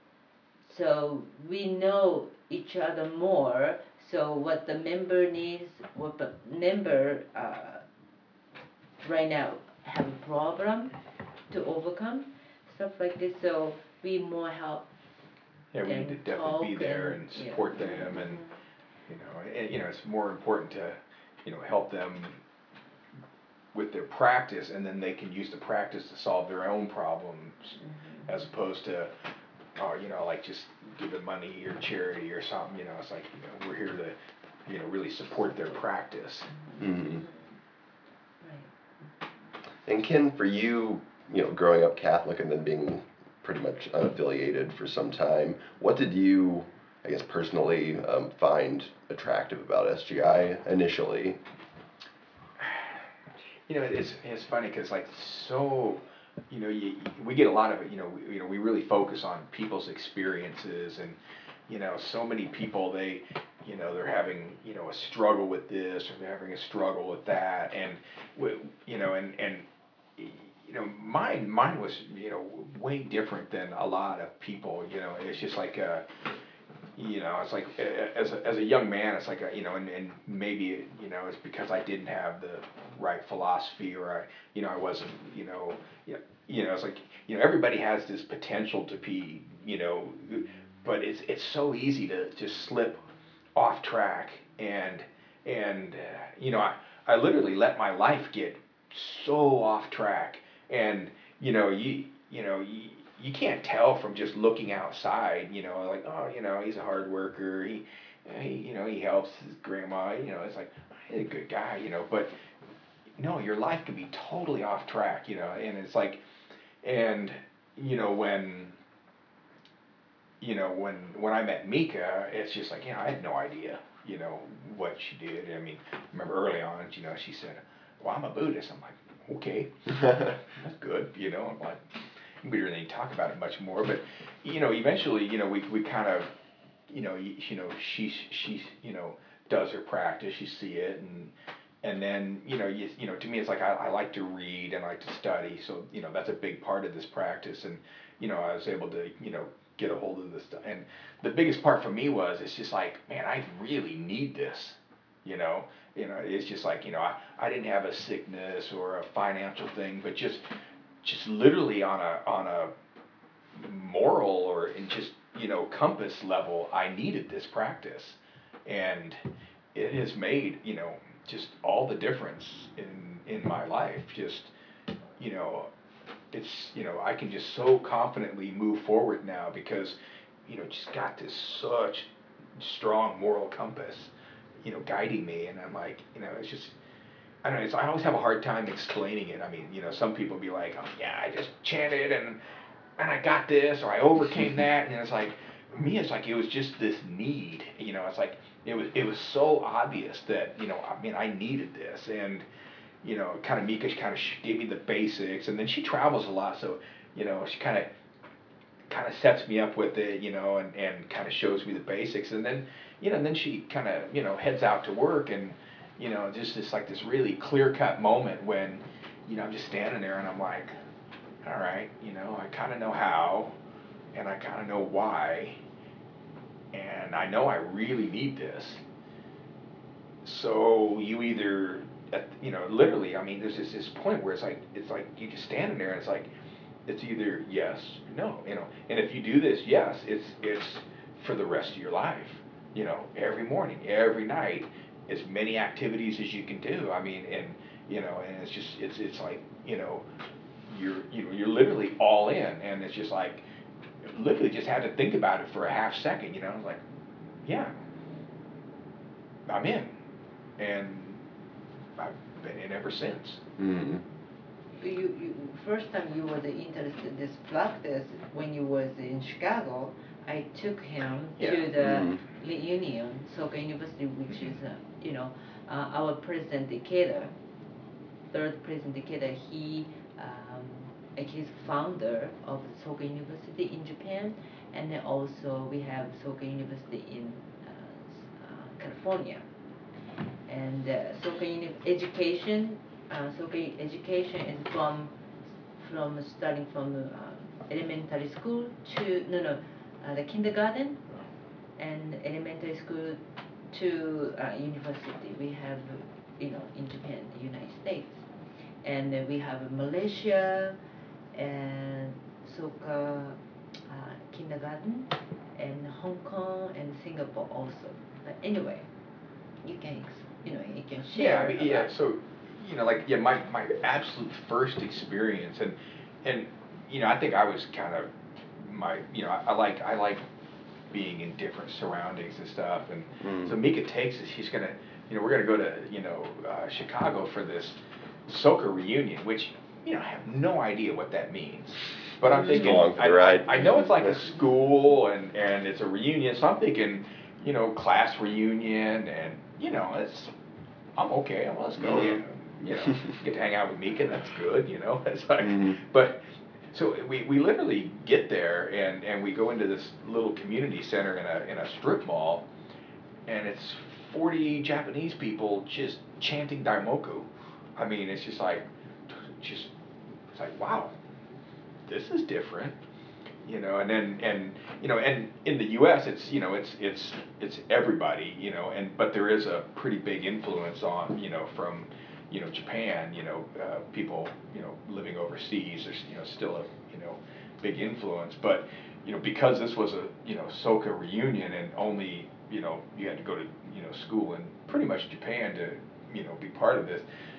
so we know each other more. So what the member needs, what the member uh, right now have a problem to overcome, stuff like this. So we more help Yeah, we need them to definitely be talk there and and yeah. support them, and You know, and, you know, it's more important to, you know, help them with their practice, and then they can use the practice to solve their own problems, mm-hmm. as opposed to, oh, you know, like just giving money or charity or something. You know, it's like, you know, we're here to, you know, really support their practice. Mm-hmm. Right. And Ken, for you, you know, growing up Catholic and then being pretty much unaffiliated for some time, what did you, I guess, personally um, find attractive about S G I initially? You know, it's it's funny because like so, you know, you, we get a lot of it. You know, we, you know, we really focus on people's experiences, and you know, so many people they, you know, they're having you know a struggle with this or they're having a struggle with that, and we, you know, and and you know, mine mine was you know way different than a lot of people. You know, it's just like uh, you know, it's like as a, as a young man, it's like a, you know, and, and maybe you know it's because I didn't have the right philosophy, or I, you know, I wasn't, you know, you know, you know, it's like you know everybody has this potential to be, you know, but it's it's so easy to just slip off track, and and uh, you know I I literally let my life get so off track, and you know you you know you. You can't tell from just looking outside, you know, like, oh, you know, he's a hard worker. He, he you know, he helps his grandma. You know, it's like, he's a good guy, you know. But no, your life can be totally off track, you know. And it's like, and you know, when, you know, when when I met Mika, it's just like, you know, I had no idea, you know, what she did. I mean, I remember early on, you know, she said, "Well, I'm a Buddhist." I'm like, okay, that's good, you know. I'm like. We didn't really talk about it much more, but you know, eventually, you know, we we kind of, you know, you, you know, she she you know does her practice, you see it, and and then you know, you you know, to me, it's like I, I like to read and I like to study, so you know, that's a big part of this practice, and you know, I was able to you know get a hold of this stuff, and the biggest part for me was it's just like, man, I really need this, you know. You know, it's just like, you know, I, I didn't have a sickness or a financial thing, but just just literally on a on a moral or in just you know compass level, I needed this practice, and it has made you know just all the difference in in my life. Just you know, it's you know I can just so confidently move forward now because you know just got this such strong moral compass, you know, guiding me, and I'm like you know it's just. I don't know, it's, I always have a hard time explaining it. I mean, you know, some people be like, oh, yeah, I just chanted and and I got this, or I overcame that, and it's like, me, it's like, it was just this need, you know, it's like, it was, it was so obvious that, you know, I mean, I needed this, and, you know, kind of Mika kind of gave me the basics, and then she travels a lot, so, you know, she kind of, kind of sets me up with it, you know, and, and kind of shows me the basics, and then, you know, and then she kind of, you know, heads out to work, and, you know, just this like this really clear-cut moment when, you know, I'm just standing there and I'm like, all right, you know, I kind of know how, and I kind of know why, and I know I really need this. So you either, at, you know, literally, I mean, there's just this point where it's like, it's like you just standing there and it's like, it's either yes, or no, you know, and if you do this, yes, it's it's for the rest of your life, you know, every morning, every night, as many activities as you can do. I mean, and you know, and it's just it's it's like you know, you're you know you're literally all in, and it's just like literally just had to think about it for a half second. You know, like yeah, I'm in, and I've been in ever since. Mm-hmm. You, you first time you was interested in this practice when you was in Chicago. I took him Yeah. to the Mm-hmm. reunion, Soka University, which is uh, you know uh, our president Ikeda, third president Ikeda. He um, like he's founder of Soka University in Japan, and then also we have Soka University in uh, s- uh, California, and uh, Soka Uni- education. Uh, Soka education is from from starting from uh, elementary school to no no uh, the kindergarten and elementary school to uh, university. We have you know in Japan, the United States, and uh, we have Malaysia and Soka uh, kindergarten and Hong Kong and Singapore also. But anyway, you can ex- you know you can Yeah, share. I mean, yeah. So, you know, like yeah, my my absolute first experience, and and you know, I think I was kind of my you know I, I like I like being in different surroundings and stuff, and Mm. so Mika takes us. She's gonna you know we're gonna go to you know uh, Chicago for this Soka reunion, which you know I have no idea what that means. But I'm Just thinking, along for the I, ride. I, I know it's like a school and, and it's a reunion, so I'm thinking, you know, class reunion, and you know, it's I'm okay. Well, let's go. Mhm. You know, get to hang out with Mika. That's good. You know, it's like, Mhm. but so we, we literally get there and, and we go into this little community center in a in a strip mall, and it's forty Japanese people just chanting Daimoku. I mean, it's just like, just it's like wow, this is different. You know, and then and you know, and in the U S it's you know it's it's it's everybody, you know, and but there is a pretty big influence on you know from you know Japan, you know, uh, people you know living overseas. There's you know still a you know big influence, but you know because this was a you know Soka reunion and only you know you had to go to you know school in pretty much Japan to you know be part of this.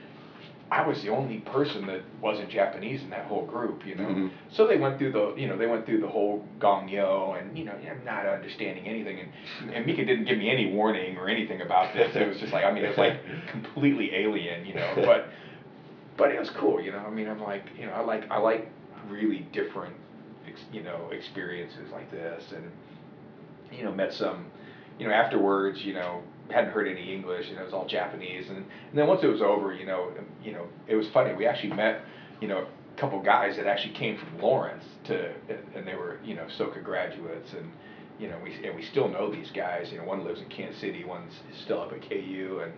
I was the only person that wasn't Japanese in that whole group, you know. Mhm. So they went through the, you know, they went through the whole gongyo, and you know, I'm not understanding anything, and and Mika didn't give me any warning or anything about this. It was just like, I mean, it was like completely alien, you know. But but it was cool, you know. I mean, I'm like, you know, I like I like really different, ex, you know, experiences like this, and you know, met some, you know, afterwards, you know, hadn't heard any English, and it was all Japanese, and, and then once it was over, you know, you know, it was funny. We actually met, you know, a couple guys that actually came from Lawrence to, and they were, you know, Soka graduates, and you know, we and we still know these guys. You know, one lives in Kansas City, one's still up at K U, and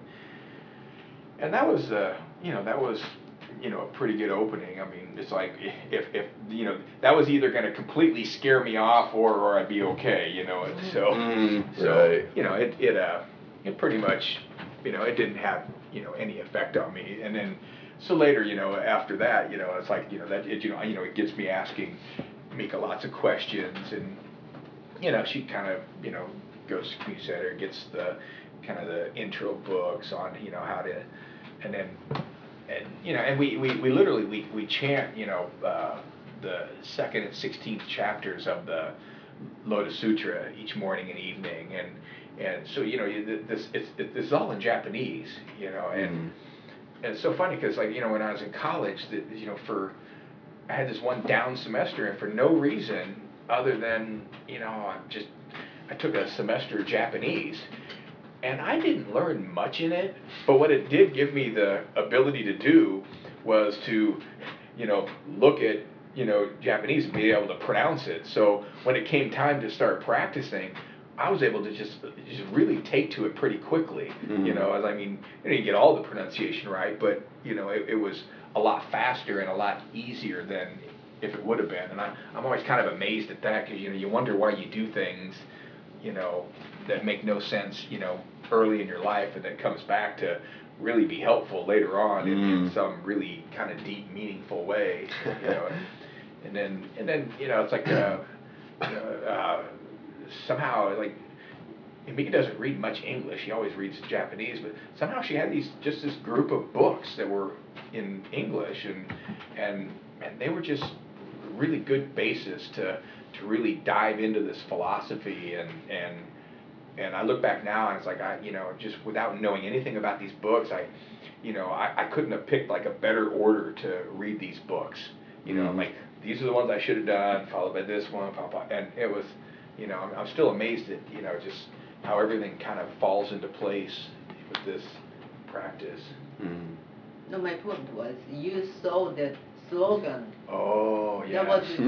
and that was, uh, you know, that was, you know, a pretty good opening. I mean, it's like if, if you know, that was either going to completely scare me off or, or I'd be okay, you know. And so, Mm, so right. you know, it it uh, it pretty much, you know, it didn't have you know any effect on me. And then, so later, you know, after that, you know, it's like you know that it you know you know it gets me asking Mika lots of questions, and you know, she kind of you know goes to community center, gets the kind of the intro books on you know how to, and then and you know, and we, we, we literally we, we chant you know uh, the second and sixteenth chapters of the Lotus Sutra each morning and evening, and and so you know you- this it's it, this is all in Japanese, you know, and Mhm. and it's so funny because like you know when I was in college, that you know for I had this one down semester, and for no reason other than you know I just I took a semester of Japanese, and I didn't learn much in it, but what it did give me the ability to do was to, you know, look at, you know, Japanese and be able to pronounce it. So when it came time to start practicing, I was able to just just really take to it pretty quickly. Mhm. You know, as I mean, you know, you get all the pronunciation right, but you know, it, it was a lot faster and a lot easier than if it would have been. And I, I'm always kind of amazed at that because you know you wonder why you do things, you know, that make no sense, you know, early in your life, and then comes back to really be helpful later on in, in Mm. some really kind of deep, meaningful way, you know. And then, and then, you know, it's like, uh, you know, uh, somehow, like, Mika doesn't read much English. She always reads Japanese, but somehow she had these just this group of books that were in English, and and and they were just really good basis to to really dive into this philosophy, and and and I look back now and it's like I you know just without knowing anything about these books, I you know I, I couldn't have picked like a better order to read these books. You know, Mhm. like these are the ones I should have done, followed by this one, followed by, and it was, you know, I'm, I'm still amazed at you know just how everything kind of falls into place with this practice. Mhm. No, my point was you saw that slogan. Oh yeah. That was,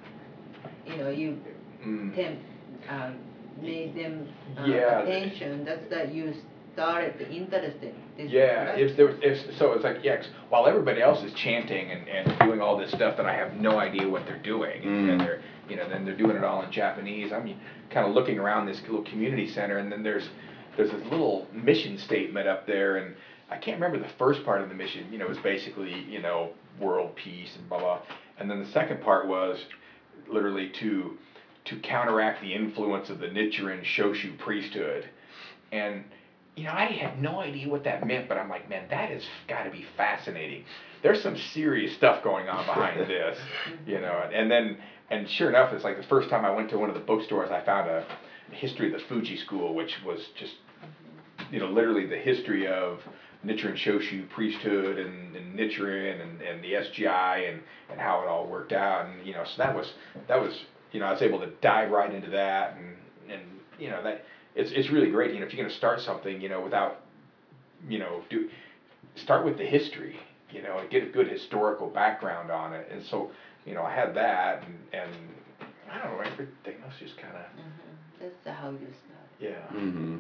you know, you Mm. tem- um, made them uh, Yeah. attention. That's that you started interested. This Yeah, if practice. there, if so, it's like yeah. 'Cause while everybody else is chanting and, and doing all this stuff that I have no idea what they're doing, and, Mm. and they're you know then they're doing it all in Japanese. I'm kind of looking around this little community center, and then there's there's this little mission statement up there, and I can't remember the first part of the mission. You know, it was basically you know world peace and blah blah, and then the second part was literally to to counteract the influence of the Nichiren Shoshu priesthood, and you know, I had no idea what that meant, but I'm like, man, that has got to be fascinating. There's some serious stuff going on behind this, you know. And then, and sure enough, it's like the first time I went to one of the bookstores, I found a history of the Fuji School, which was just, you know, literally the history of Nichiren Shoshu priesthood and, and Nichiren and, and the S G I and, and how it all worked out. And, you know, so that was, that was, you know, I was able to dive right into that. And, and you know, that it's, it's really great. You know, if you're going to start something, you know, without, you know, do, start with the history, you know, and get a good historical background on it. And so, you know, I had that and, and I don't know, everything else just kind of. Mm-hmm. That's how you start. Yeah. Mm-hmm.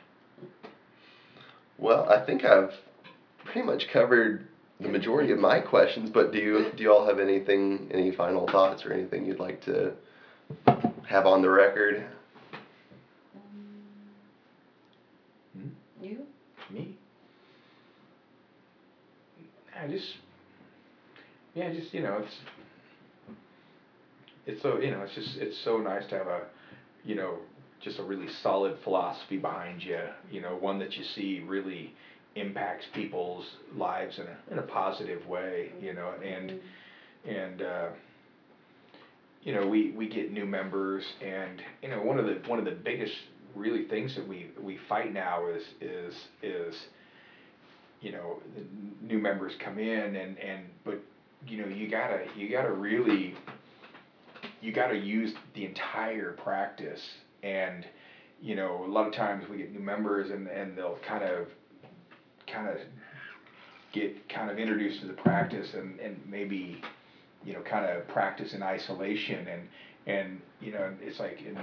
Well, I think I've pretty much covered the majority of my questions, but do you do you all have anything, any final thoughts or anything you'd like to have on the record? Um, you? Me? I just, yeah, just, you know, it's, it's so, you know, it's just, it's so nice to have a, you know, just a really solid philosophy behind you, you know, one that you see really impacts people's lives in a, in a positive way, you know, and, and, uh, you know, we, we get new members and, you know, one of the, one of the biggest really things that we, we fight now is, is, is, you know, the new members come in and, and, but, you know, you gotta, you gotta really, you gotta use the entire practice. And, you know, a lot of times we get new members and, and they'll kind of, kind of get kind of introduced to the practice and, and maybe, you know, kind of practice in isolation and, and, you know, it's like, in,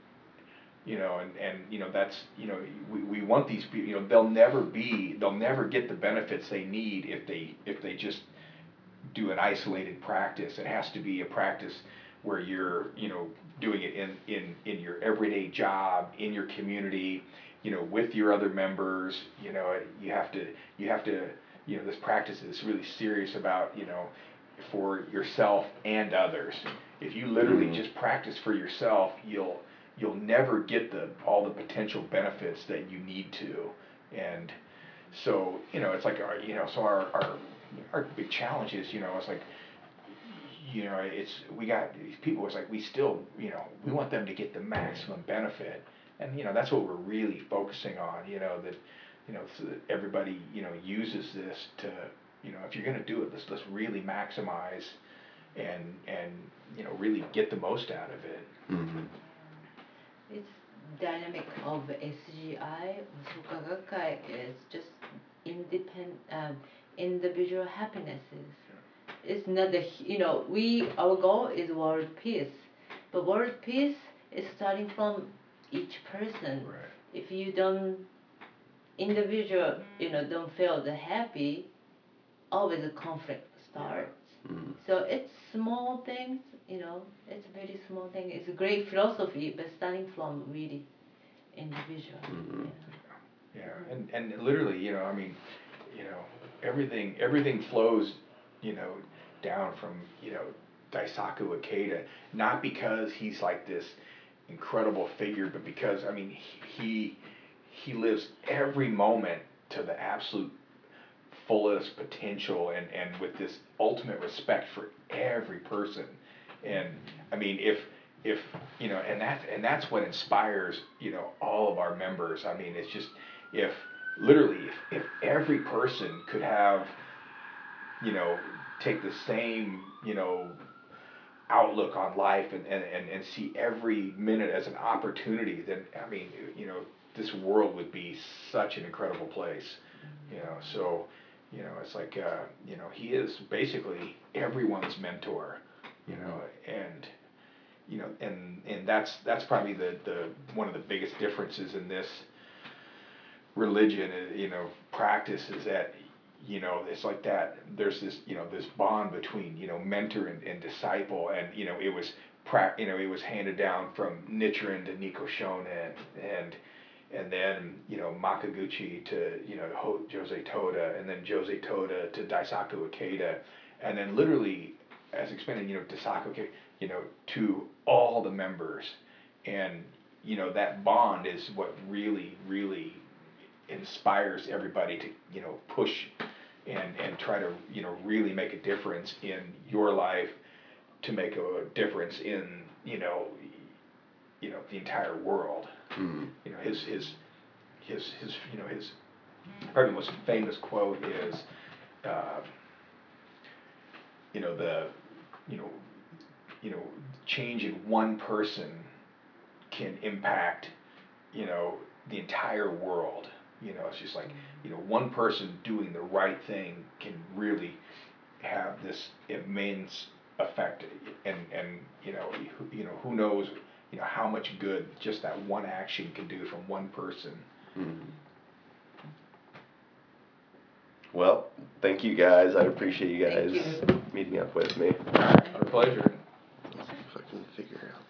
you know, and, and, you know, that's, you know, we, we want these people, you know, they'll never be, they'll never get the benefits they need if they, if they just do an isolated practice. It has to be a practice where you're, you know, doing it in, in, in your everyday job, in your community, you know, with your other members, you know, you have to, you have to, you know, this practice is really serious about, you know, for yourself and others. If you literally mm-hmm. just practice for yourself, you'll, you'll never get the, all the potential benefits that you need to. And so, you know, it's like, our, you know, so our, our, our big challenge is, you know, it's like, you know, it's, we got these people, it's like, we still, you know, we want them to get the maximum benefit. And, you know, that's what we're really focusing on, you know, that, you know, so that everybody, you know, uses this to, you know, if you're going to do it, let's, let's really maximize and, and, you know, really get the most out of it. Mm-hmm. It's dynamic of S G I, Soka Gakkai is just independent, um, individual happinesses. It's not the, you know, we, our goal is world peace, but world peace is starting from each person. Right. If you don't, individual, you know, don't feel the happy, always a conflict starts. Yeah. Mm-hmm. So it's small things, you know, it's a very small thing. It's a great philosophy, but starting from really individual. Mm-hmm. Yeah, yeah. And, and literally, you know, I mean, you know, everything, everything flows, you know, down from, you know, Daisaku Ikeda, not because he's like this incredible figure, but because, I mean, he, he lives every moment to the absolute fullest potential and, and with this ultimate respect for every person. And I mean, if, if, you know, and that's, and that's what inspires, you know, all of our members. I mean, it's just, if literally, if, if every person could have, you know, take the same, you know, outlook on life and, and, and, and see every minute as an opportunity, then, I mean, you know, this world would be such an incredible place, you know, so, you know, it's like, uh, you know, he is basically everyone's mentor, you know, and, you know, and, and that's, that's probably the, the, one of the biggest differences in this religion, you know, practice is that, you know, it's like that, there's this, you know, this bond between, you know, mentor and, and disciple, and, you know, it was, pra- you know, it was handed down from Nichiren to Nikko Shonen, and, and then, you know, Makaguchi to, you know, Ho- Jose Toda, and then Jose Toda to Daisaku Ikeda, and then literally, as expanded, you know, Daisaku Ikeda, you know, to all the members, and, you know, that bond is what really, really inspires everybody to, you know, push and, and try to, you know, really make a difference in your life, to make a difference in, you know, you know, the entire world. Mm. You know, his, his, his, his, you know, his, probably most famous quote is, uh, you know, the, you know, you know, changing one person can impact, you know, the entire world. You know, it's just like, you know, one person doing the right thing can really have this immense effect, and, and, you know, you, you know, who knows, you know, how much good just that one action can do from one person. Mm. Well, thank you guys. I appreciate you Thank guys you. meeting up with me. Our pleasure. Let's see if I can figure out.